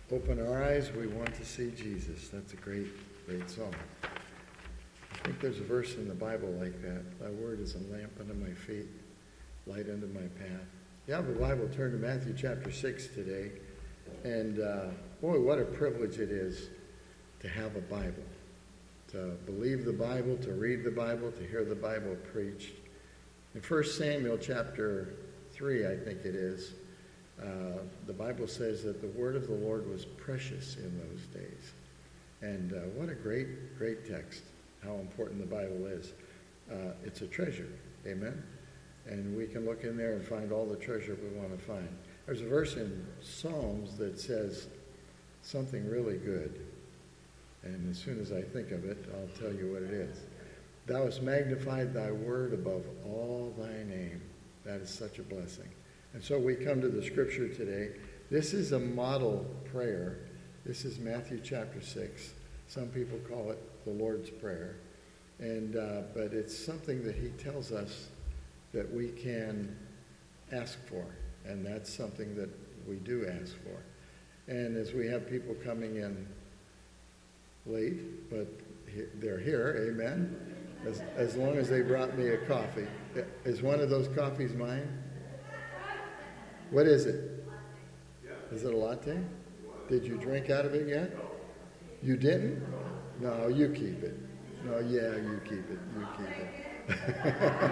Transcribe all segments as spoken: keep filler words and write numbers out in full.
Open our eyes, we want to see Jesus. That's a great, great song. I think there's a verse in the Bible like that. Thy word is a lamp unto my feet, light unto my path. You have a Bible, turn to Matthew chapter six today. And uh, boy, what a privilege it is to have a Bible. To believe the Bible, to read the Bible, to hear the Bible preached. In First Samuel chapter three, I think it is, Uh, the Bible says that the word of the Lord was precious in those days. And uh, what a great, great text, how important the Bible is. Uh, it's a treasure, amen? And we can look in there and find all the treasure we want to find. There's a verse in Psalms that says something really good. And as soon as I think of it, I'll tell you what it is. Thou hast magnified thy word above all thy name. That is such a blessing. And so we come to the scripture today. This is a model prayer. This is Matthew chapter six. Some people call it the Lord's Prayer. And uh, but it's something that he tells us that we can ask for. And that's something that we do ask for. And as we have people coming in late, but they're here, amen, as, as long as they brought me a coffee. Is one of those coffees mine? What is it? Is it a latte? Did you drink out of it yet? You didn't? No, you keep it. No, yeah, you keep it. You keep it.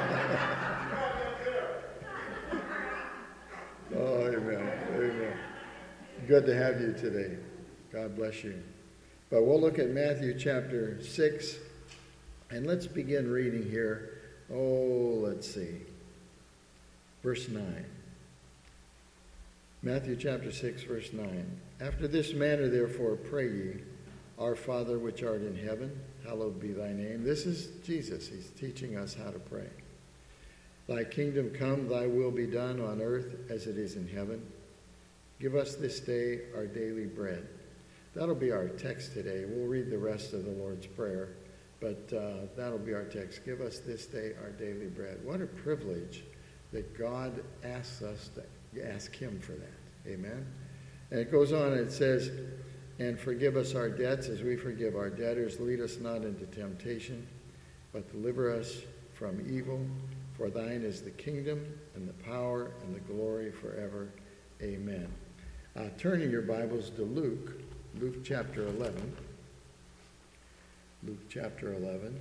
Oh, amen. Amen. Good to have you today. God bless you. But we'll look at Matthew chapter six, and let's begin reading here. Oh, let's see. Verse nine. Matthew chapter six, verse nine. After this manner, therefore, pray ye, Our Father which art in heaven, hallowed be thy name. This is Jesus. He's teaching us how to pray. Thy kingdom come, thy will be done on earth as it is in heaven. Give us this day our daily bread. That'll be our text today. We'll read the rest of the Lord's Prayer, but uh, that'll be our text. Give us this day our daily bread. What a privilege that God asks us to ask him for that. Amen. And it goes on and it says, and forgive us our debts as we forgive our debtors. Lead us not into temptation, but deliver us from evil. For thine is the kingdom and the power and the glory forever. Amen. Uh, turn in your Bibles to Luke, Luke chapter eleven. Luke chapter eleven.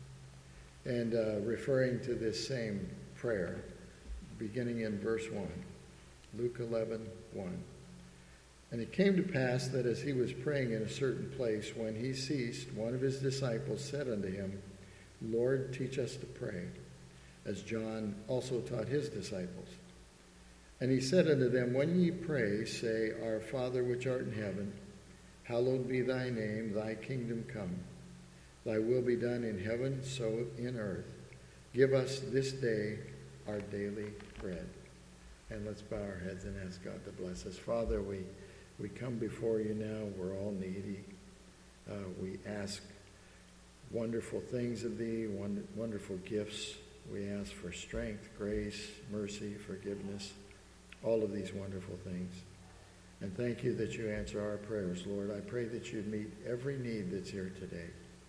And uh, referring to this same prayer, beginning in verse one. Luke eleven, one. And it came to pass that as he was praying in a certain place, when he ceased, one of his disciples said unto him, Lord, teach us to pray, as John also taught his disciples. And he said unto them, When ye pray, say, Our Father which art in heaven, hallowed be thy name, thy kingdom come. Thy will be done in heaven, so in earth. Give us this day our daily bread. And let's bow our heads and ask God to bless us. Father, we, we come before you now. We're all needy. Uh, we ask wonderful things of thee, wonderful gifts. We ask for strength, grace, mercy, forgiveness, all of these wonderful things. And thank you that you answer our prayers, Lord. I pray that you meet every need that's here today.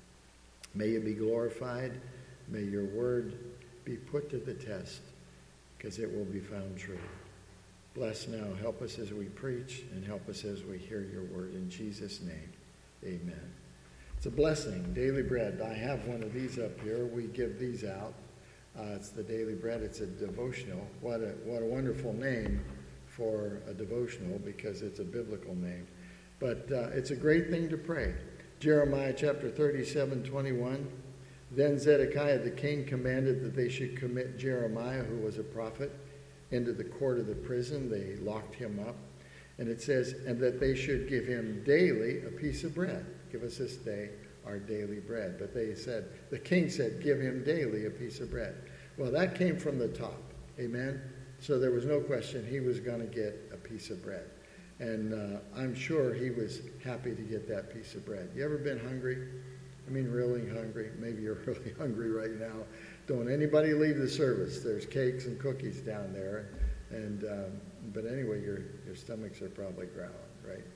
May you be glorified. May your word be put to the test, because it will be found true. Bless now. Help us as we preach, and help us as we hear your word. In Jesus' name, amen. It's a blessing. Daily bread. I have one of these up here. We give these out. Uh, it's the daily bread. It's a devotional. What a, what a wonderful name for a devotional, because it's a biblical name. But uh, it's a great thing to pray. Jeremiah chapter thirty-seven, twenty-one. Then Zedekiah the king commanded that they should commit Jeremiah, who was a prophet, into the court of the prison. They locked him up. And it says, and that they should give him daily a piece of bread. Give us this day our daily bread. But they said, the king said, give him daily a piece of bread. Well, that came from the top. Amen? So there was no question he was going to get a piece of bread. And uh, I'm sure he was happy to get that piece of bread. You ever been hungry? I mean, really hungry. Maybe you're really hungry right now. Don't anybody leave the service. There's cakes and cookies down there. And um, but anyway, your, your stomachs are probably growling, right?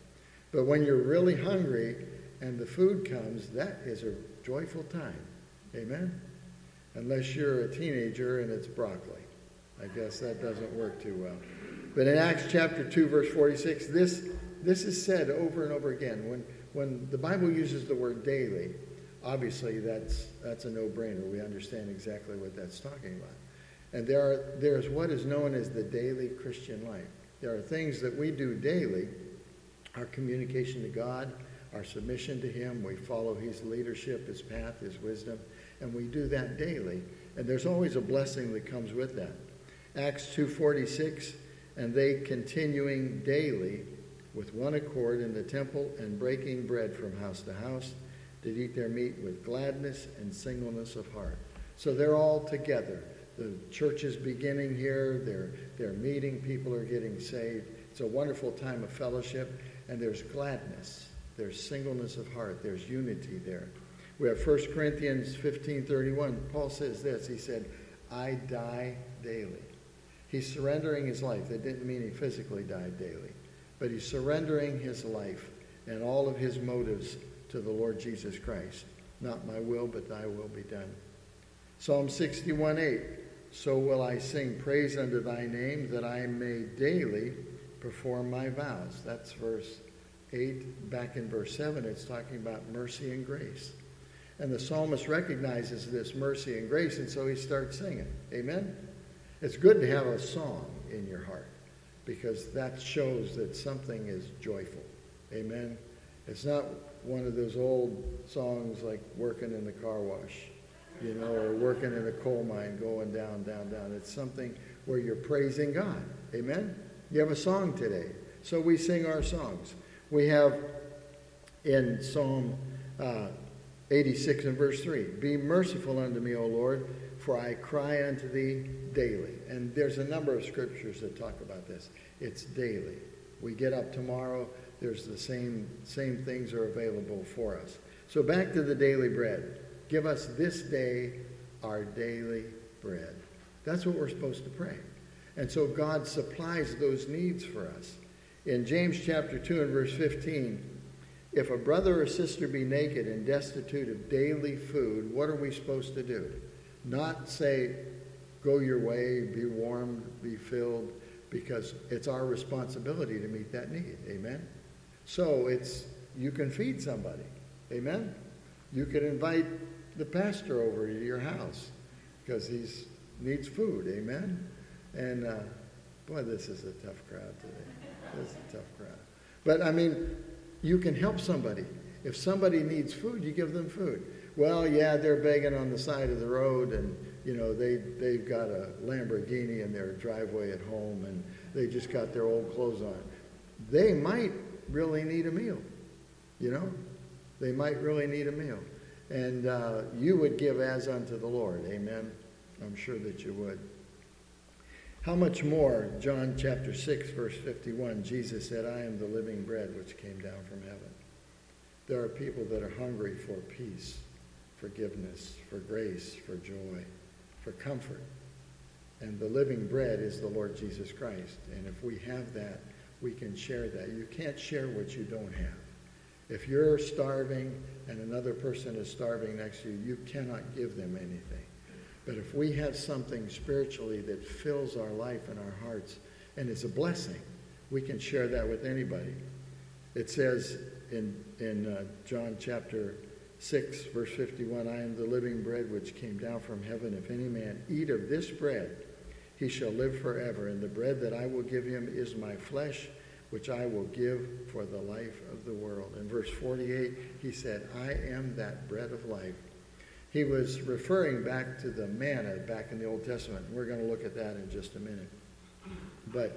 But when you're really hungry and the food comes, that is a joyful time. Amen? Unless you're a teenager and it's broccoli. I guess that doesn't work too well. But in Acts chapter two, verse forty-six, this, this is said over and over again. When, when the Bible uses the word daily, obviously that's, that's a no-brainer. We understand exactly what that's talking about. And there are, there's what is known as the daily Christian life. There are things that we do daily, our communication to God, our submission to him, we follow his leadership, his path, his wisdom, and we do that daily. And there's always a blessing that comes with that. Acts two forty-six, and they continuing daily with one accord in the temple and breaking bread from house to house, did eat their meat with gladness and singleness of heart. So they're all together. The church is beginning here. They're, they're meeting. People are getting saved. It's a wonderful time of fellowship, and there's gladness. There's singleness of heart. There's unity there. We have First Corinthians fifteen thirty-one. Paul says this. He said, I die daily. He's surrendering his life. That didn't mean he physically died daily, but he's surrendering his life and all of his motives to the Lord Jesus Christ. Not my will, but thy will be done. Psalm sixty-one eight. So will I sing praise unto thy name, that I may daily perform my vows. That's verse eight. Back in verse seven, it's talking about mercy and grace. And the psalmist recognizes this mercy and grace, and so he starts singing. Amen? It's good to have a song in your heart, because that shows that something is joyful. Amen? It's not one of those old songs like working in the car wash, you know, or working in a coal mine, going down, down, down. It's something where you're praising God. Amen? You have a song today. So we sing our songs. We have in Psalm uh, eighty-six and verse three, be merciful unto me, O Lord, for I cry unto thee daily. And there's a number of scriptures that talk about this. It's daily. We get up tomorrow, there's the same, same things are available for us. So back to the daily bread. Give us this day our daily bread. That's what we're supposed to pray. And so God supplies those needs for us. In James chapter two and verse fifteen, if a brother or sister be naked and destitute of daily food, what are we supposed to do? Not say, go your way, be warmed, be filled, because it's our responsibility to meet that need. Amen? So it's, you can feed somebody. Amen? You can invite the pastor over to your house because he needs food. Amen? And, uh, boy, this is a tough crowd today. This is a tough crowd. But, I mean, you can help somebody. If somebody needs food, you give them food. Well, yeah, they're begging on the side of the road, and, you know, they, they've got a Lamborghini in their driveway at home, and they just got their old clothes on. They might really need a meal, you know? They might really need a meal. And uh, you would give as unto the Lord. Amen? I'm sure that you would. How much more, John chapter six, verse fifty-one, Jesus said, I am the living bread which came down from heaven. There are people that are hungry for peace, forgiveness, for grace, for joy, for comfort. And the living bread is the Lord Jesus Christ. And if we have that, we can share that. You can't share what you don't have. If you're starving and another person is starving next to you, you cannot give them anything. But if we have something spiritually that fills our life and our hearts, and it's a blessing, we can share that with anybody. It says in, in uh, John chapter six, verse fifty-one, I am the living bread which came down from heaven. If any man eat of this bread, he shall live forever. And the bread that I will give him is my flesh, which I will give for the life of the world. In verse forty-eight, he said, I am that bread of life. He was referring back to the manna back in the Old Testament. We're going to look at that in just a minute. But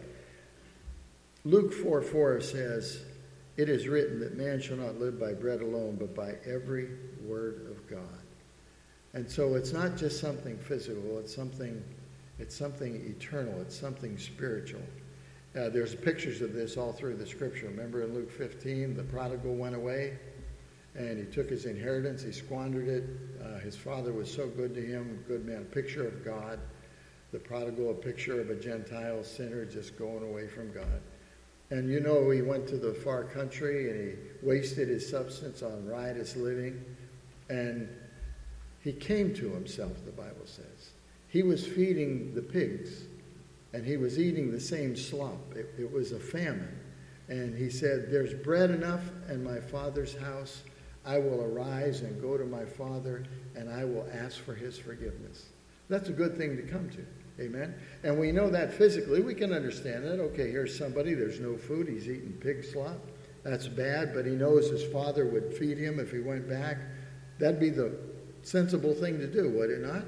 Luke four four says, it is written that man shall not live by bread alone, but by every word of God. And so it's not just something physical. It's something, it's something eternal. It's something spiritual. Uh, there's pictures of this all through the scripture. Remember in Luke fifteen, the prodigal went away and he took his inheritance. He squandered it. Uh, his father was so good to him, good man, a picture of God. The prodigal, a picture of a Gentile sinner just going away from God. And you know, he went to the far country and he wasted his substance on riotous living. And he came to himself, the Bible says. He was feeding the pigs, and he was eating the same slop. It, it was a famine. And he said, there's bread enough in my Father's house. I will arise and go to my Father, and I will ask for his forgiveness. That's a good thing to come to. Amen? And we know that physically. We can understand that. Okay, here's somebody. There's no food. He's eating pig slop. That's bad, but he knows his Father would feed him if he went back. That'd be the sensible thing to do, would it not?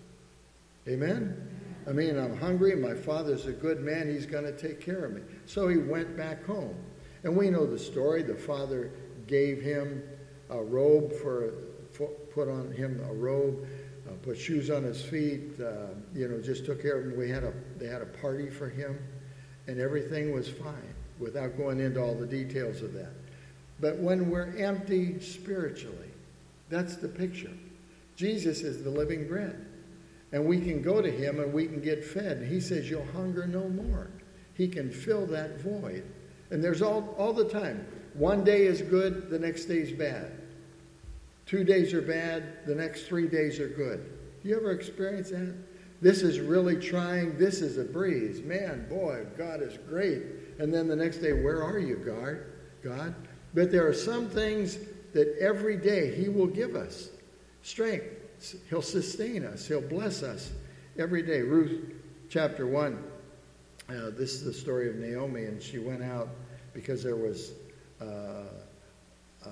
Amen? I mean, I'm hungry. My Father's a good man. He's going to take care of me. So he went back home. And we know the story. The Father gave him a robe for, for put on him a robe, uh, put shoes on his feet, uh, you know, just took care of him. We had a, they had a party for him, and everything was fine, without going into all the details of that. But when we're empty spiritually, that's the picture. Jesus is the living bread. And we can go to him and we can get fed. And he says, you'll hunger no more. He can fill that void. And there's all, all the time. One day is good, the next day is bad. Two days are bad, the next three days are good. Do you ever experience that? This is really trying. This is a breeze. Man, boy, God is great. And then the next day, where are you, God? God? But there are some things that every day he will give us strength. He'll sustain us. He'll bless us every day. Ruth chapter one, uh, this is the story of Naomi, and she went out because there was uh, uh,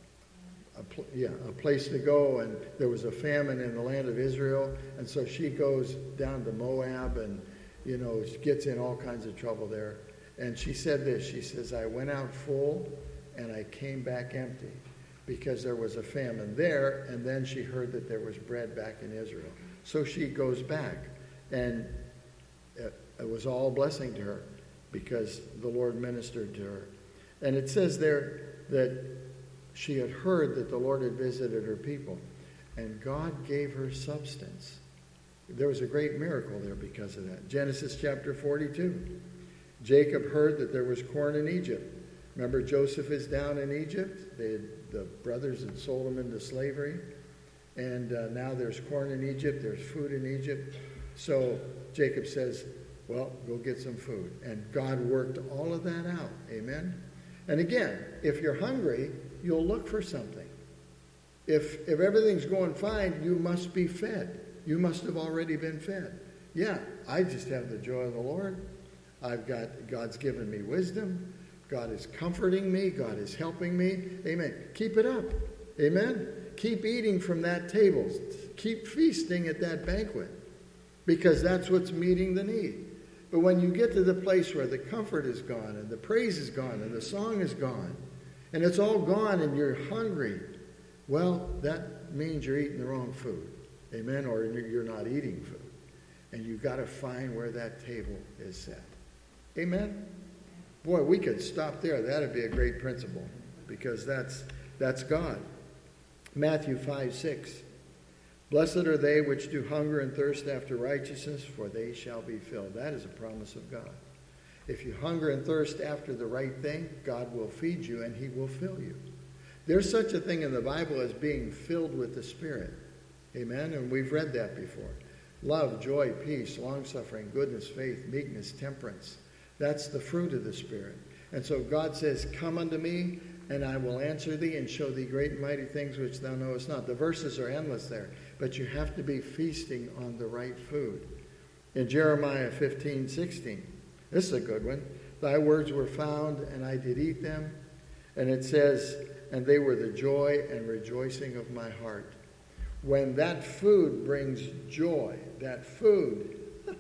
a, pl- yeah, a place to go, and there was a famine in the land of Israel, and so she goes down to Moab and, you know, gets in all kinds of trouble there. And she said this, she says, I went out full and I came back empty, because there was a famine there, and then she heard that there was bread back in Israel. So she goes back, and it, it was all a blessing to her, because the Lord ministered to her. And it says there that she had heard that the Lord had visited her people, and God gave her substance. There was a great miracle there because of that. Genesis chapter forty-two. Jacob heard that there was corn in Egypt. Remember, Joseph is down in Egypt. They had, the brothers had sold him into slavery. And uh, now there's corn in Egypt. There's food in Egypt. So Jacob says, well, go get some food. And God worked all of that out. Amen? And again, if you're hungry, you'll look for something. If, if everything's going fine, you must be fed. You must have already been fed. Yeah, I just have the joy of the Lord. I've got, God's given me wisdom. God is comforting me. God is helping me. Amen. Keep it up. Amen. Keep eating from that table. Keep feasting at that banquet, because that's what's meeting the need. But when you get to the place where the comfort is gone and the praise is gone and the song is gone and it's all gone and you're hungry, well, that means you're eating the wrong food. Amen. Or you're not eating food. And you've got to find where that table is set. Amen. Boy, we could stop there. That'd be a great principle, because that's that's God. Matthew five six. Blessed are they which do hunger and thirst after righteousness, for they shall be filled. That is a promise of God. If you hunger and thirst after the right thing, God will feed you and he will fill you. There's such a thing in the Bible as being filled with the Spirit. Amen? And we've read that before. Love, joy, peace, long-suffering, goodness, faith, meekness, temperance. That's the fruit of the Spirit. And so God says, come unto me, and I will answer thee and show thee great and mighty things which thou knowest not. The verses are endless there, but you have to be feasting on the right food. In Jeremiah fifteen sixteen, this is a good one. Thy words were found, and I did eat them. And it says, and they were the joy and rejoicing of my heart. When that food brings joy, that food,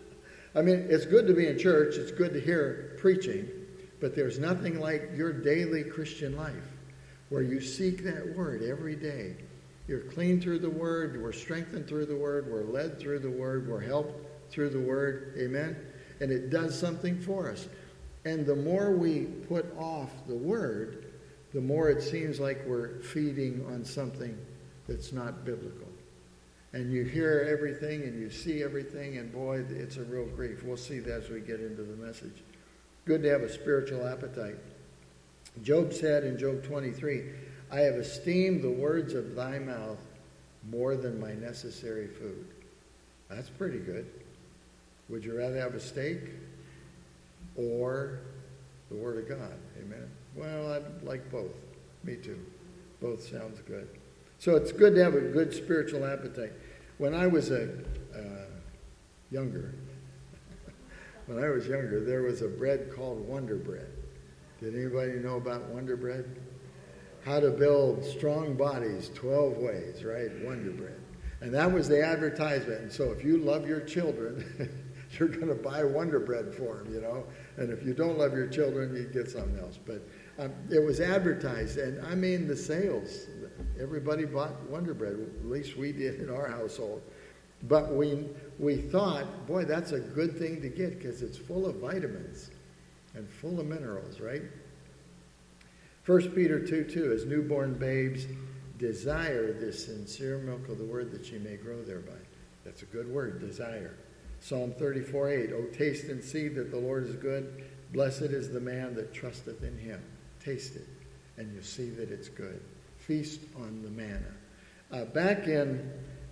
I mean, it's good to be in church. It's good to hear preaching. But there's nothing like your daily Christian life where you seek that word every day. You're clean through the word. We're strengthened through the word. We're led through the word. We're helped through the word. Amen? And it does something for us. And the more we put off the word, the more it seems like we're feeding on something that's not biblical. And you hear everything and you see everything, and boy, it's a real grief. We'll see that as we get into the message. good to have a spiritual appetite. Job said in Job twenty-three, I have esteemed the words of thy mouth more than my necessary food. That's pretty good. Would you rather have a steak or the Word of God? Amen. Well, I'd like both. Me too. Both sounds good. So it's good to have a good spiritual appetite. When I was a uh, younger, when I was younger, there was a bread called Wonder Bread. Did anybody know about Wonder Bread? How to build strong bodies twelve ways, right? Wonder Bread. And that was the advertisement. And so if you love your children, you're going to buy Wonder Bread for them, you know. And if you don't love your children, you get something else. But um, it was advertised. And I mean the sales. Everybody bought Wonder Bread. At least we did in our household. But we, we thought, boy, that's a good thing to get because it's full of vitamins and full of minerals, right? First Peter two two, as newborn babes, desire this sincere milk of the word that ye may grow thereby. That's a good word, desire. Psalm thirty-four eight, O taste and see that the Lord is good. Blessed is the man that trusteth in him. Taste it, and you'll see that it's good. Feast on the manna. Uh, back in,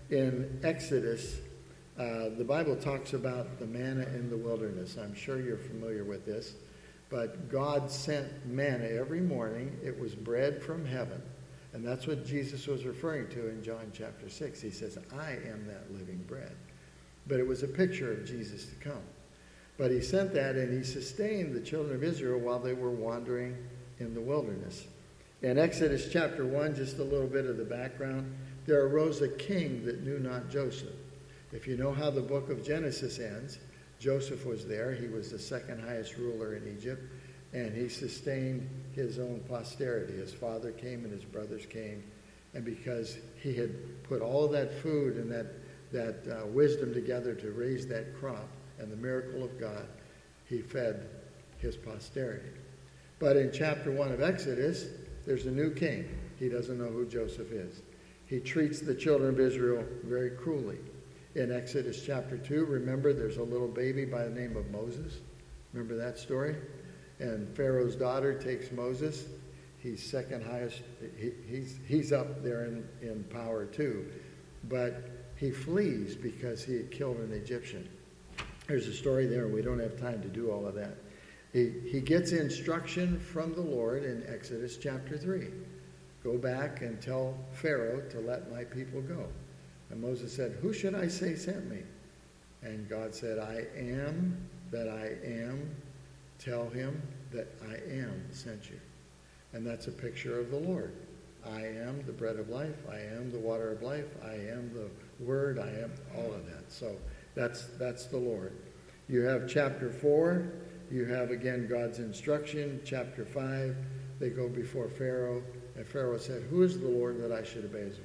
in Exodus, uh, the Bible talks about the manna in the wilderness. I'm sure you're familiar with this. But God sent manna every morning. It was bread from heaven. And that's what Jesus was referring to in John chapter six. He says, I am that living bread. But it was a picture of Jesus to come. But he sent that, and he sustained the children of Israel while they were wandering in the wilderness. In Exodus chapter one, just a little bit of the background, there arose a king that knew not Joseph. If you know how the book of Genesis ends, Joseph was there. He was the second highest ruler in Egypt, and he sustained his own posterity. His father came and his brothers came, and because he had put all of that food and that, that uh, wisdom together to raise that crop and the miracle of God, he fed his posterity. But in chapter one of Exodus, there's a new king. He doesn't know who Joseph is. He treats the children of Israel very cruelly. In Exodus chapter two, remember there's a little baby by the name of Moses. Remember that story? And Pharaoh's daughter takes Moses. He's second highest. He, he's, he's up there in, in power too. But he flees because he had killed an Egyptian. There's a story there. We don't have time to do all of that. He, he gets instruction from the Lord in Exodus chapter three. Go back and tell Pharaoh to let my people go. And Moses said, who should I say sent me? And God said, I am that I am. Tell him that I am sent you. And that's a picture of the Lord. I am the bread of life. I am the water of life. I am the word. I am all of that. So that's, that's the Lord. You have chapter four. You have, again, God's instruction. Chapter five, they go before Pharaoh. And Pharaoh said, who is the Lord that I should obey his voice?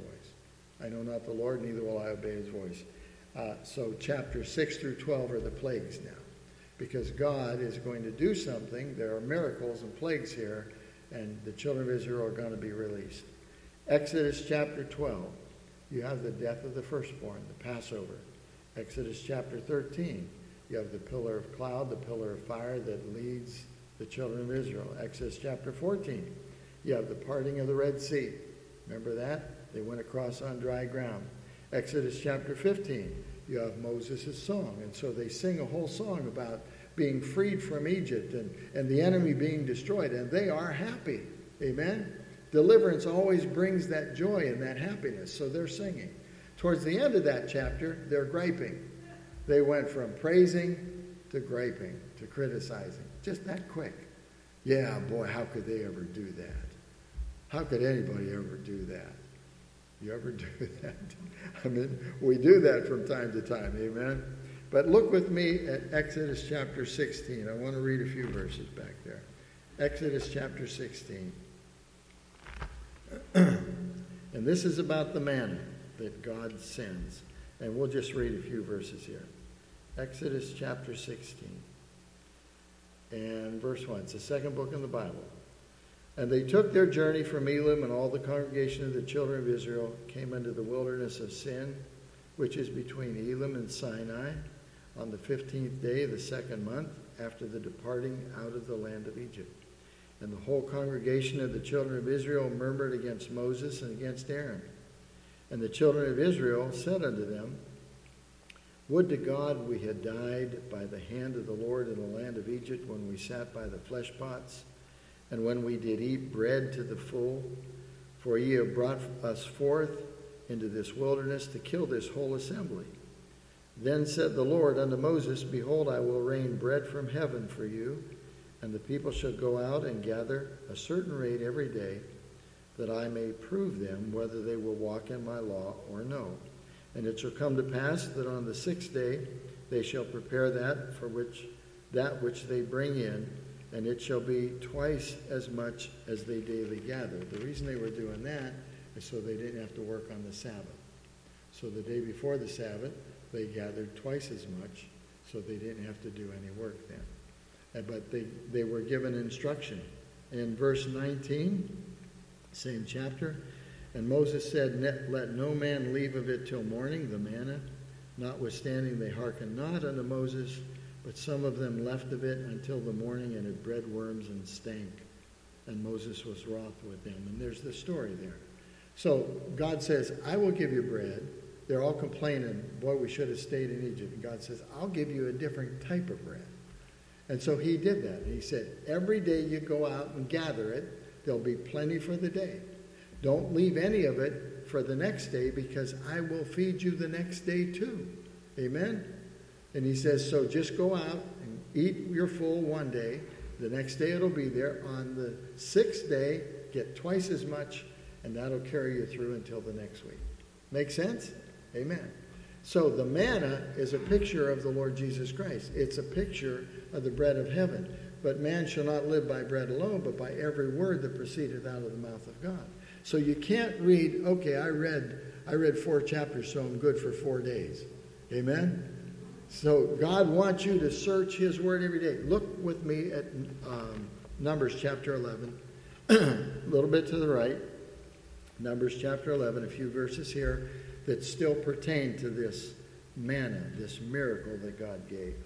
I know not the Lord, neither will I obey his voice. Uh, so chapter six through twelve are the plagues now. Because God is going to do something. There are miracles and plagues here. And the children of Israel are going to be released. Exodus chapter twelve. You have the death of the firstborn, the Passover. Exodus chapter thirteen. You have the pillar of cloud, the pillar of fire that leads the children of Israel. Exodus chapter fourteen. You have the parting of the Red Sea. Remember that? They went across on dry ground. Exodus chapter fifteen. You have Moses' song. And so they sing a whole song about being freed from Egypt and, and the enemy being destroyed. And they are happy. Amen? Deliverance always brings that joy and that happiness. So they're singing. Towards the end of that chapter, they're griping. They went from praising to griping to criticizing. Just that quick. Yeah, boy, how could they ever do that? How could anybody ever do that? You ever do that? I mean, we do that from time to time, amen? But look with me at Exodus chapter sixteen. I want to read a few verses back there. Exodus chapter sixteen. And this is about the manna that God sends. And we'll just read a few verses here. Exodus chapter sixteen. And verse one. It's the second book in the Bible. And they took their journey from Elim, and all the congregation of the children of Israel came into the wilderness of Sin, which is between Elim and Sinai, on the fifteenth day of the second month. after the departing out of the land of Egypt. And the whole congregation of the children of Israel murmured against Moses and against Aaron. And the children of Israel said unto them, Would to God we had died by the hand of the Lord in the land of Egypt, when we sat by the flesh pots, and when we did eat bread to the full. For ye have brought us forth into this wilderness to kill this whole assembly. Then said the Lord unto Moses, Behold, I will rain bread from heaven for you, and the people shall go out and gather a certain rate every day, that I may prove them whether they will walk in my law or no. And it shall come to pass that on the sixth day they shall prepare that for which that which they bring in, and it shall be twice as much as they daily gather. The reason they were doing that is so they didn't have to work on the Sabbath. So the day before the Sabbath, they gathered twice as much, so they didn't have to do any work then. But they, they were given instruction. In verse nineteen, same chapter, and Moses said, Let no man leave of it till morning, the manna. Notwithstanding they hearkened not unto Moses, but some of them left of it until the morning, and it bred worms and stank. And Moses was wroth with them. And there's the story there. So God says, I will give you bread. They're all complaining, boy, we should have stayed in Egypt. And God says, I'll give you a different type of bread. And so he did that. He said, every day you go out and gather it, there'll be plenty for the day. Don't leave any of it for the next day, because I will feed you the next day too. Amen? And he says, so just go out and eat your full one day. The next day it'll be there. On the sixth day, get twice as much, and that'll carry you through until the next week. Make sense? Amen. So the manna is a picture of the Lord Jesus Christ. It's a picture of the bread of heaven. But man shall not live by bread alone, but by every word that proceedeth out of the mouth of God. So you can't read, okay, I read I read four chapters, so I'm good for four days. Amen? So God wants you to search his word every day. Look with me at um, Numbers chapter eleven. A little bit to the right. Numbers chapter eleven, a few verses here that still pertain to this manna, this miracle that God gave.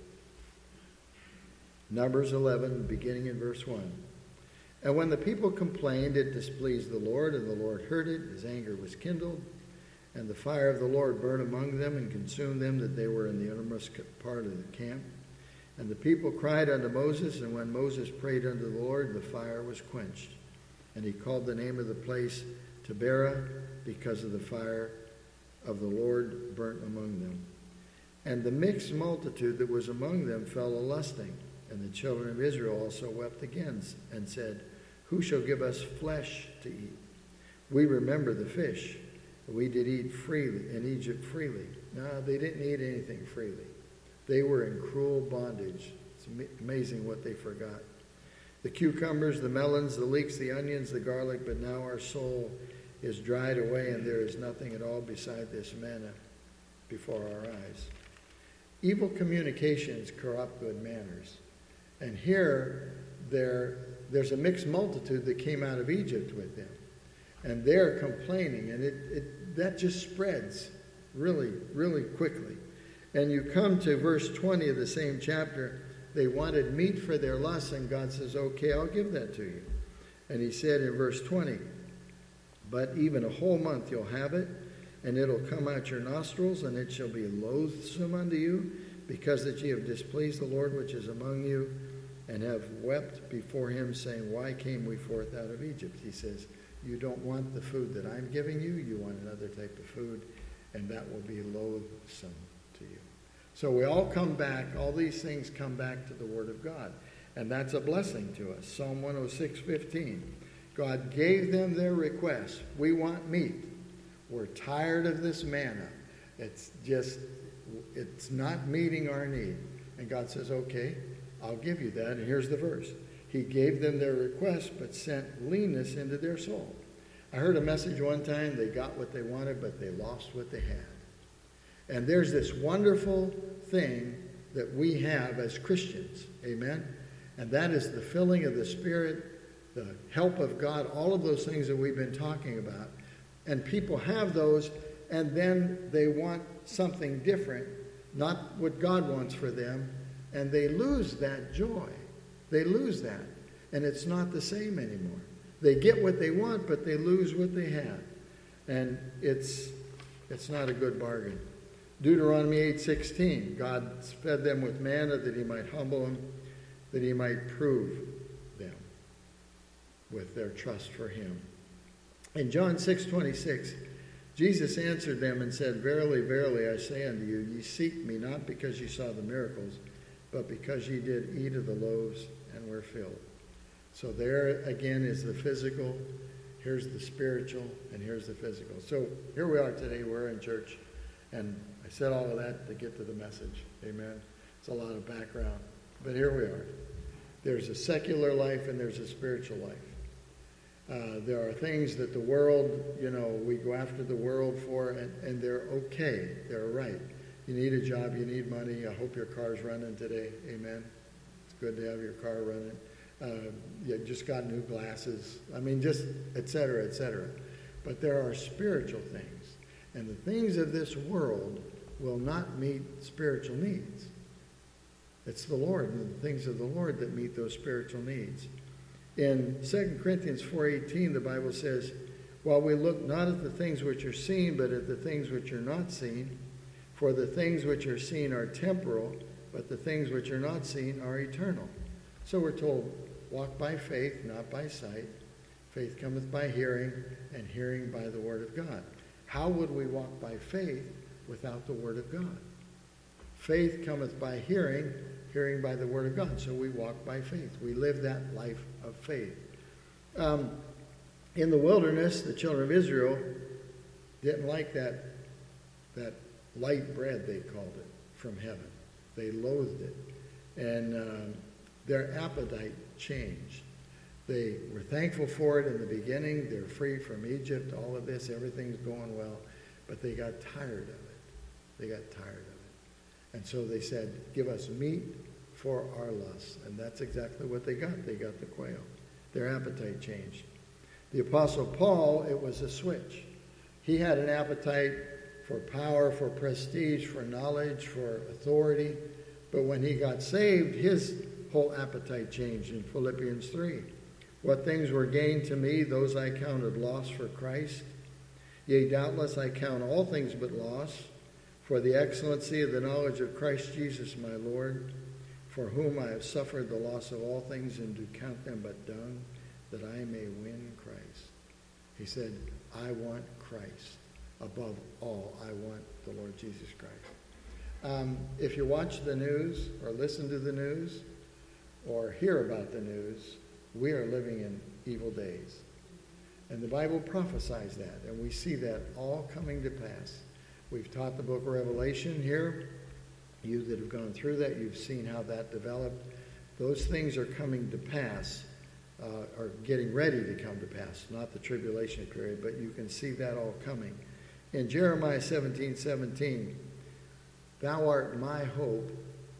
Numbers eleven, beginning in verse one. And when the people complained, it displeased the Lord, and the Lord heard it. His anger was kindled, and the fire of the Lord burned among them and consumed them, that they were in the innermost part of the camp. And the people cried unto Moses, and when Moses prayed unto the Lord, the fire was quenched. And he called the name of the place Taberah, because of the fire of the Lord burnt among them. And the mixed multitude that was among them fell a lusting. And the children of Israel also wept again, and said, Who shall give us flesh to eat? We remember the fish. We did eat freely in Egypt freely. No, they didn't eat anything freely. They were in cruel bondage. It's amazing what they forgot. The cucumbers, the melons, the leeks, the onions, the garlic, but now our soul is dried away, and there is nothing at all beside this manna before our eyes. Evil communications corrupt good manners. And here, there, there's a mixed multitude that came out of Egypt with them. And they're complaining, and it, it that just spreads really, really quickly. And you come to verse twenty of the same chapter. They wanted meat for their lusts, and God says, okay, I'll give that to you. And he said in verse twenty, But even a whole month you'll have it, and it'll come out your nostrils, and it shall be loathsome unto you, because that ye have displeased the Lord which is among you, and have wept before him, saying, Why came we forth out of Egypt? He says, you don't want the food that I'm giving you, you want another type of food, and that will be loathsome to you. So we all come back, all these things come back to the Word of God, and that's a blessing to us. Psalm one oh six, fifteen. God gave them their request. We want meat. We're tired of this manna. It's just, it's not meeting our need. And God says, okay, I'll give you that. And here's the verse. He gave them their request, but sent leanness into their soul. I heard a message one time, they got what they wanted, but they lost what they had. And there's this wonderful thing that we have as Christians. Amen? And that is the filling of the Spirit, the help of God, all of those things that we've been talking about. And people have those, and then they want something different, not what God wants for them, and they lose that joy. They lose that. And it's not the same anymore. They get what they want, but they lose what they have. And it's it's not a good bargain. Deuteronomy eight sixteen, God fed them with manna that he might humble them, that he might prove them with their trust for him. In John six twenty-six, Jesus answered them and said, Verily, verily, I say unto you, ye seek me not because ye saw the miracles, but because ye did eat of the loaves and were filled. So there again is the physical, here's the spiritual, and here's the physical. So here we are today, we're in church, and I said all of that to get to the message. Amen. It's a lot of background. But here we are. There's a secular life and there's a spiritual life. Uh, there are things that the world, you know, we go after the world for, and, and they're okay. They're right. You need a job, you need money. I hope your car's running today. Amen. It's good to have your car running. Uh, you just got new glasses. I mean, just et cetera, et cetera. But there are spiritual things. And the things of this world will not meet spiritual needs. It's the Lord and the things of the Lord that meet those spiritual needs. In Second Corinthians four eighteen, the Bible says, While we look not at the things which are seen, but at the things which are not seen, for the things which are seen are temporal, but the things which are not seen are eternal. So we're told, walk by faith, not by sight. Faith cometh by hearing, and hearing by the word of God. How would we walk by faith without the word of God? Faith cometh by hearing, hearing by the word of God. So we walk by faith. We live that life of faith. Um, in the wilderness, the children of Israel didn't like that, that light bread, they called it, from heaven. They loathed it. And um, their appetite changed. They were thankful for it in the beginning. They're free from Egypt, all of this, everything's going well. But they got tired of it. They got tired of it. And so they said, give us meat for our lusts. And that's exactly what they got. They got the quail. Their appetite changed. The Apostle Paul, it was a switch. He had an appetite for power, for prestige, for knowledge, for authority. But when he got saved, his whole appetite changed in Philippians three. What things were gained to me, those I counted loss for Christ. Yea, doubtless I count all things but loss, for the excellency of the knowledge of Christ Jesus my Lord, for whom I have suffered the loss of all things, and do count them but dung, that I may win Christ. He said, I want Christ. Above all, I want the Lord Jesus Christ. Um, if you watch the news, or listen to the news, or hear about the news, we are living in evil days. And the Bible prophesies that, and we see that all coming to pass. We've taught the book of Revelation here. You that have gone through that, you've seen how that developed. Those things are coming to pass, uh, are getting ready to come to pass, not the tribulation period, but you can see that all coming. In Jeremiah seventeen seventeen, thou art my hope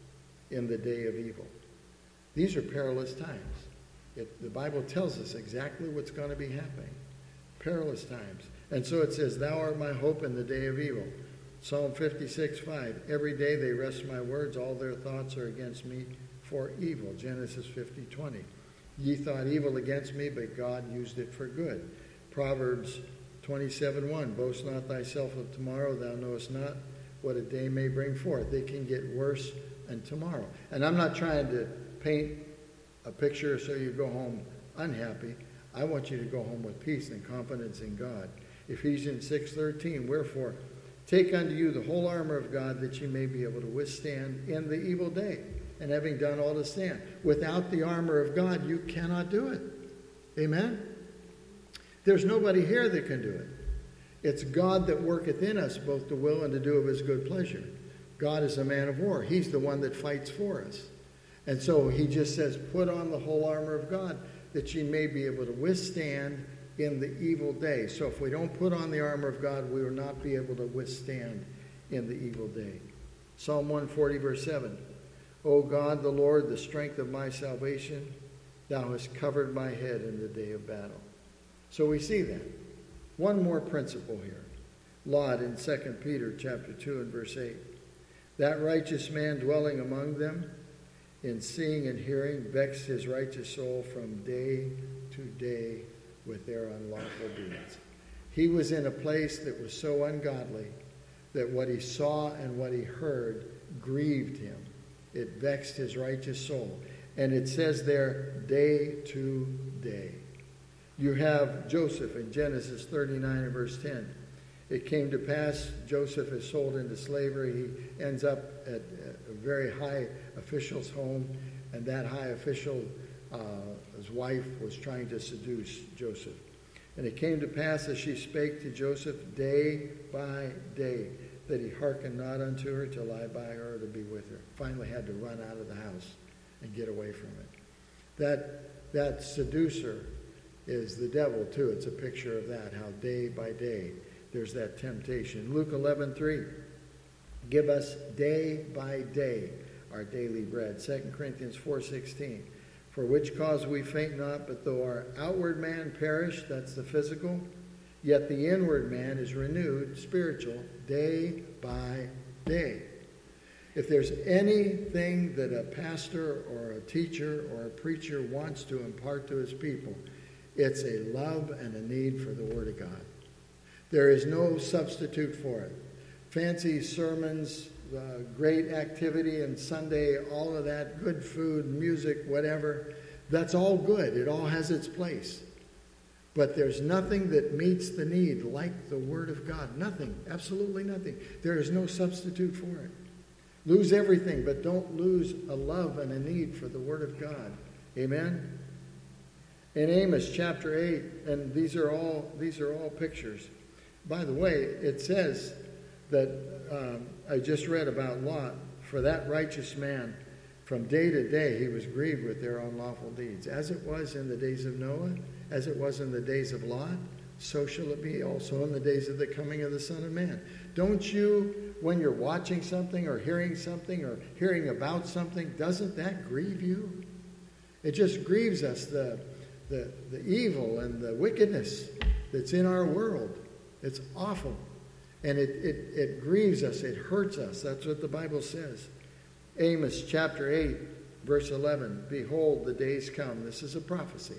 in the day of evil. These are perilous times. It, the Bible tells us exactly what's going to be happening. Perilous times. And so it says, thou art my hope in the day of evil. Psalm fifty-six five, every day they wrest my words, all their thoughts are against me for evil. Genesis fifty twenty, ye thought evil against me, but God used it for good. Proverbs twenty-seven one, boast not thyself of tomorrow, thou knowest not what a day may bring forth. They can get worse than tomorrow. And I'm not trying to paint a picture so you go home unhappy. I want you to go home with peace and confidence in God. Ephesians six thirteen, wherefore take unto you the whole armor of God, that ye may be able to withstand in the evil day, and having done all to stand. Without the armor of God, you cannot do it. Amen? There's nobody here that can do it. It's God that worketh in us both to will and to do of his good pleasure. God is a man of war. He's the one that fights for us. And so he just says, put on the whole armor of God, that ye may be able to withstand in the evil day. So if we don't put on the armor of God, we will not be able to withstand in the evil day. Psalm one forty, verse seven. O God, the Lord, the strength of my salvation, thou hast covered my head in the day of battle. So we see that. One more principle here. Lot in Second Peter chapter two and verse eight. That righteous man dwelling among them in seeing and hearing, vexed his righteous soul from day to day with their unlawful deeds. He was in a place that was so ungodly that what he saw and what he heard grieved him. It vexed his righteous soul. And it says there, day to day. You have Joseph in Genesis thirty-nine and verse ten. It came to pass, Joseph is sold into slavery. He ends up at a very high official's home, and that high official, uh, his wife, was trying to seduce Joseph. And it came to pass as she spake to Joseph day by day, that he hearkened not unto her to lie by her or to be with her. Finally had to run out of the house and get away from it. That, that seducer is the devil too. It's a picture of that, how day by day there's that temptation. Luke eleven three, give us day by day our daily bread. Second Corinthians four sixteen, for which cause we faint not, but though our outward man perish, that's the physical, yet the inward man is renewed, spiritual, day by day. If there's anything that a pastor or a teacher or a preacher wants to impart to his people, it's a love and a need for the Word of God. There is no substitute for it. Fancy sermons, uh, great activity and Sunday, all of that, good food, music, whatever, that's all good. It all has its place. But there's nothing that meets the need like the Word of God. Nothing. Absolutely nothing. There is no substitute for it. Lose everything, but don't lose a love and a need for the Word of God. Amen? In Amos chapter eight, and these are all these are all pictures. By the way, it says that um, I just read about Lot. For that righteous man, from day to day he was grieved with their unlawful deeds. As it was in the days of Noah, as it was in the days of Lot, so shall it be also in the days of the coming of the Son of Man. Don't you, when you're watching something or hearing something or hearing about something, doesn't that grieve you? It just grieves us, the, the, the evil and the wickedness that's in our world. It's awful. And it, it, it grieves us. It hurts us. That's what the Bible says. Amos chapter eight, verse eleven. Behold, the days come. This is a prophecy.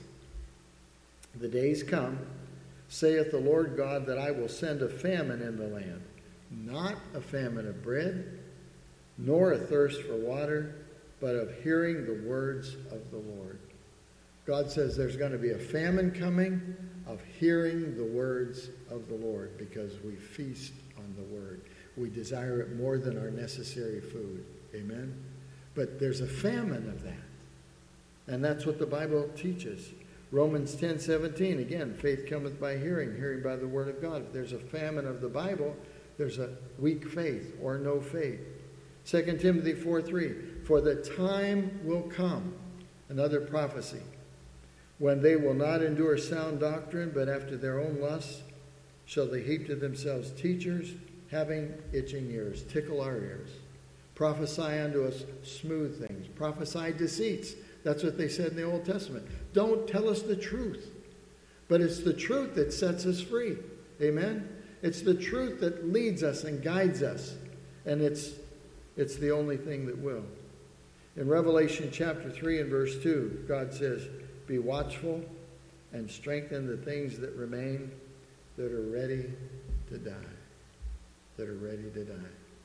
The days come, saith the Lord God, that I will send a famine in the land. Not a famine of bread, nor a thirst for water, but of hearing the words of the Lord. God says there's going to be a famine coming of hearing the words of the Lord, because we feast on the Word. We desire it more than our necessary food. Amen? But there's a famine of that. And that's what the Bible teaches. Romans ten seventeen, again, faith cometh by hearing, hearing by the Word of God. If there's a famine of the Bible, there's a weak faith or no faith. Second Timothy four three, for the time will come, another prophecy, when they will not endure sound doctrine, but after their own lusts shall they heap to themselves teachers, having itching ears. Tickle our ears. Prophesy unto us smooth things. Prophesy deceits. That's what they said in the Old Testament. Don't tell us the truth. But it's the truth that sets us free. Amen? It's the truth that leads us and guides us. And it's, it's the only thing that will. In Revelation chapter three and verse two, God says, be watchful and strengthen the things that remain that are ready to die. That are ready to die.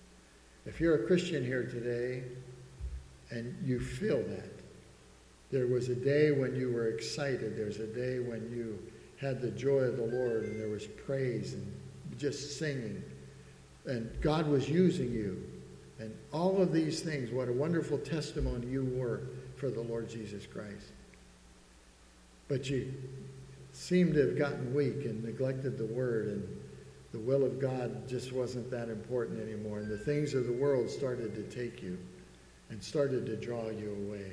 If you're a Christian here today and you feel that, there was a day when you were excited. There's a day when you had the joy of the Lord and there was praise and just singing. And God was using you. And all of these things, what a wonderful testimony you were for the Lord Jesus Christ. But you seemed to have gotten weak and neglected the Word, and the will of God just wasn't that important anymore. And the things of the world started to take you and started to draw you away.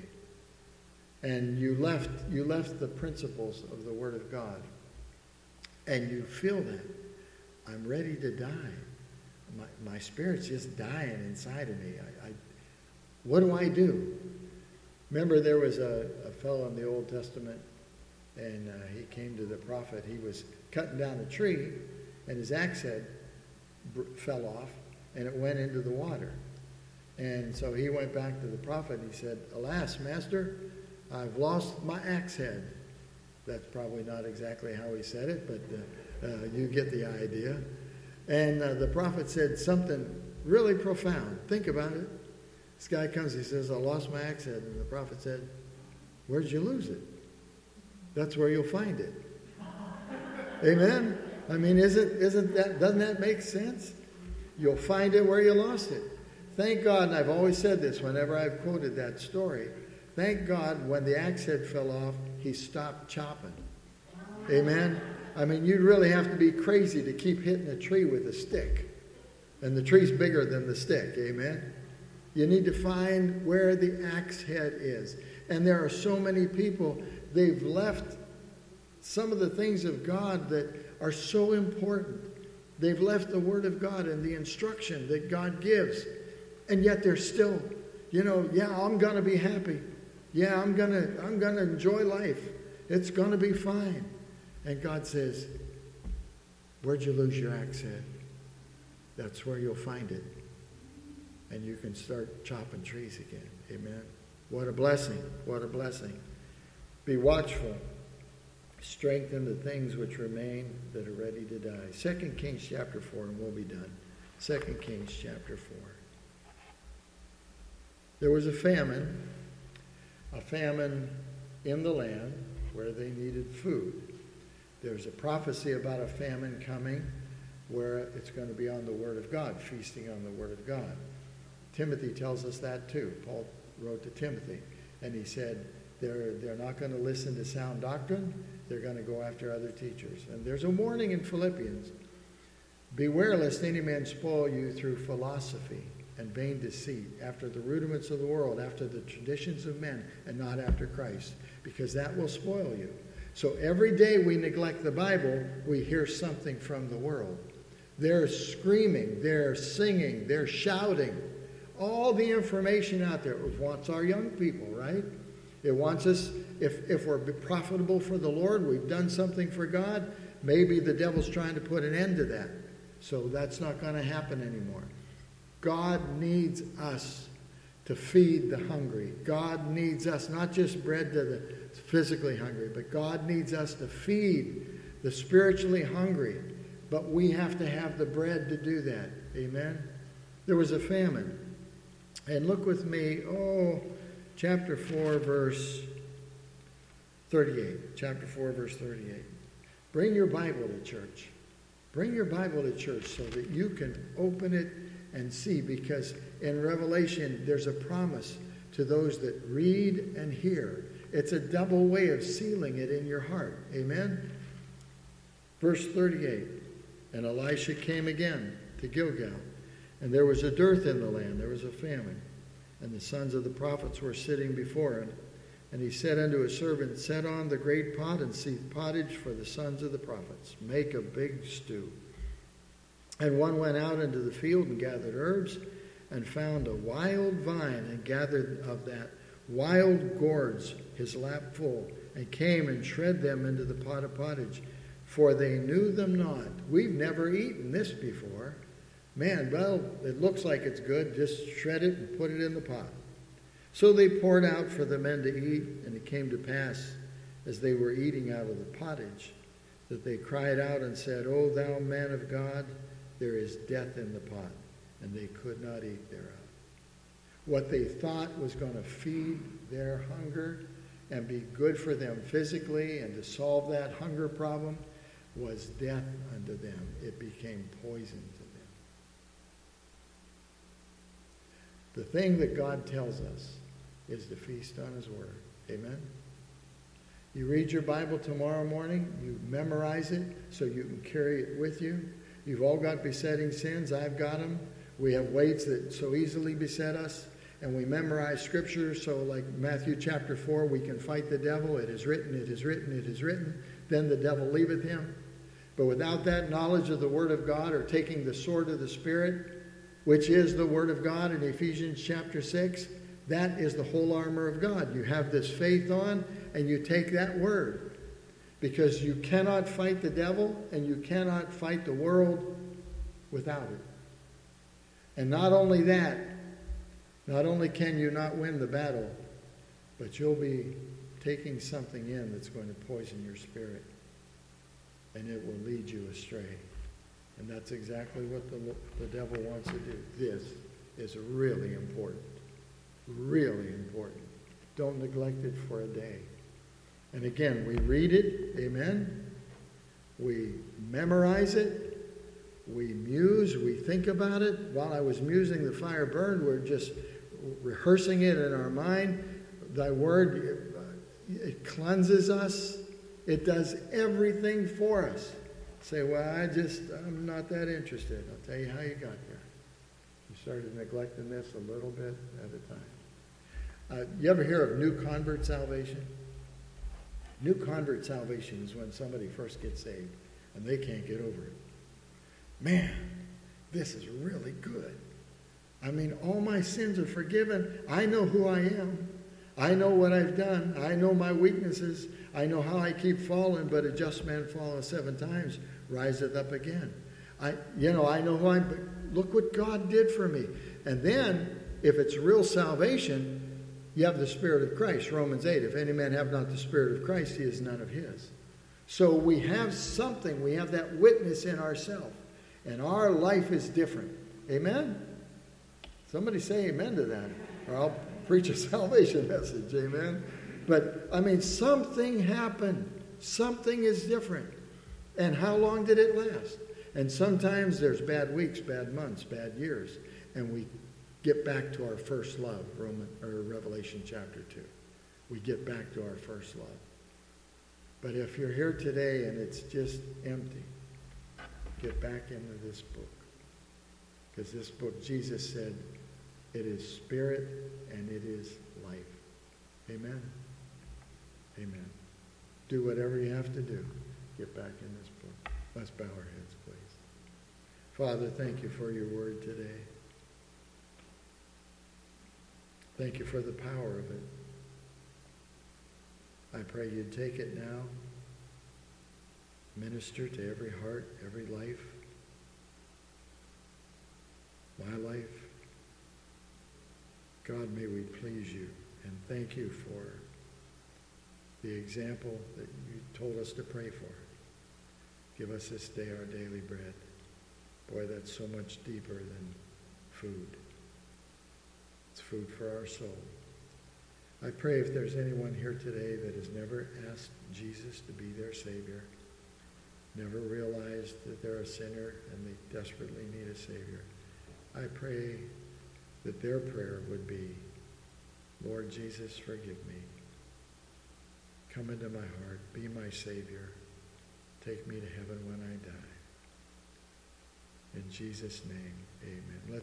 And you left, you left the principles of the Word of God. And you feel that. I'm ready to die. My, my spirit's just dying inside of me. I, I, what do I do? Remember, there was a, a fellow in the Old Testament, and uh, he came to the prophet. He was cutting down a tree, and his axe head br- fell off, and it went into the water. And so he went back to the prophet and he said, "Alas, master, I've lost my axe head." That's probably not exactly how he said it, but uh, uh, you get the idea. And uh, the prophet said something really profound. Think about it. This guy comes, he says, "I lost my axe head." And the prophet said, "Where'd you lose it? That's where you'll find it." Amen? I mean, isn't, isn't that, doesn't that make sense? You'll find it where you lost it. Thank God, and I've always said this whenever I've quoted that story, thank God when the axe head fell off, he stopped chopping. Amen? I mean, you'd really have to be crazy to keep hitting a tree with a stick. And the tree's bigger than the stick. Amen? You need to find where the axe head is. And there are so many people, they've left some of the things of God that are so important. They've left the Word of God and the instruction that God gives. And yet they're still, you know, yeah, I'm going to be happy. Yeah, I'm going to I'm going to enjoy life. It's going to be fine. And God says, "Where'd you lose your axe head? That's where you'll find it. And you can start chopping trees again." Amen. What a blessing. What a blessing. Be watchful. Strengthen the things which remain that are ready to die. Second Kings chapter four, and we'll be done. Second Kings chapter four. There was a famine, a famine in the land where they needed food. There's a prophecy about a famine coming where it's going to be on the Word of God, feasting on the Word of God. Timothy tells us that too. Paul wrote to Timothy, and he said, they're, they're not going to listen to sound doctrine. They're going to go after other teachers. And there's a warning in Philippians. "Beware lest any man spoil you through philosophy and vain deceit, after the rudiments of the world, after the traditions of men, and not after Christ, because that will spoil you." So every day we neglect the Bible, we hear something from the world. They're screaming, they're singing, they're shouting. All the information out there. It wants our young people, right? It wants us, if, if we're profitable for the Lord, we've done something for God, maybe the devil's trying to put an end to that. So that's not going to happen anymore. God needs us to feed the hungry. God needs us, not just bread to the physically hungry, but God needs us to feed the spiritually hungry. But we have to have the bread to do that. Amen? There was a famine. And look with me, oh, chapter four, verse thirty-eight. Chapter four, verse thirty-eight. Bring your Bible to church. Bring your Bible to church so that you can open it and see, because in Revelation there's a promise to those that read and hear. It's a double way of sealing it in your heart. Amen? Verse thirty-eight. "And Elisha came again to Gilgal, and there was a dearth in the land," there was a famine, "and the sons of the prophets were sitting before him. And he said unto his servant, Set on the great pot and seethe pottage for the sons of the prophets. Make a big stew. And one went out into the field and gathered herbs, and found a wild vine, and gathered of that wild gourds his lap full, and came and shred them into the pot of pottage, for they knew them not." We've never eaten this before. Man, well, it looks like it's good. Just shred it and put it in the pot. So they poured out for the men to eat, and it came to pass, as they were eating out of the pottage, that they cried out and said, "O thou man of God, there is death in the pot." And they could not eat thereof. What they thought was going to feed their hunger and be good for them physically and to solve that hunger problem was death unto them. It became poison to them. The thing that God tells us is to feast on his word. Amen? You read your Bible tomorrow morning, you memorize it so you can carry it with you. You've all got besetting sins. I've got them. We have weights that so easily beset us. And we memorize scripture so like Matthew chapter four, we can fight the devil. It is written, it is written, it is written. Then the devil leaveth him. But without that knowledge of the word of God, or taking the sword of the Spirit, which is the word of God in Ephesians chapter six, that is the whole armor of God. You have this faith on, and you take that word. Because you cannot fight the devil, and you cannot fight the world without it. And not only that, Not only can you not win the battle, but you'll be taking something in that's going to poison your spirit, and it will lead you astray. And that's exactly what the, the devil wants to do. This is really important. Really important. Don't neglect it for a day. And again, we read it, amen? We memorize it. We muse, we think about it. While I was musing, the fire burned. We're just rehearsing it in our mind. Thy word, it cleanses us. It does everything for us. Say, well, I just, I'm not that interested. I'll tell you how you got there. You started neglecting this a little bit at a time. Uh, you ever hear of new convert salvation? New convert salvation is when somebody first gets saved and they can't get over it. Man, this is really good. I mean, all my sins are forgiven. I know who I am. I know what I've done. I know my weaknesses. I know how I keep falling, but a just man falleth seven times, riseth up again. I, you know, I know who I am, but look what God did for me. And then, if it's real salvation, you have the Spirit of Christ. Romans eight, if any man have not the Spirit of Christ, he is none of his. So we have something. We have that witness in ourselves. And our life is different. Amen? Somebody say amen to that. Or I'll preach a salvation message. Amen? But, I mean, something happened. Something is different. And how long did it last? And sometimes there's bad weeks, bad months, bad years. And we get back to our first love, Roman or Revelation chapter two. We get back to our first love. But if you're here today and it's just empty, get back into this book. Because this book, Jesus said, it is spirit and it is life. Amen? Amen. Do whatever you have to do. Get back in this book. Let's bow our heads, please. Father, thank you for your word today. Thank you for the power of it. I pray you'd take it now. Minister to every heart, every life. My life. God, may we please you and thank you for the example that you told us to pray for. Give us this day our daily bread. Boy, that's so much deeper than food. It's food for our soul. I pray if there's anyone here today that has never asked Jesus to be their Savior, never realized that they're a sinner and they desperately need a Savior, I pray that their prayer would be, Lord Jesus, forgive me. Come into my heart. Be my Savior. Take me to heaven when I die. In Jesus' name, amen. Let's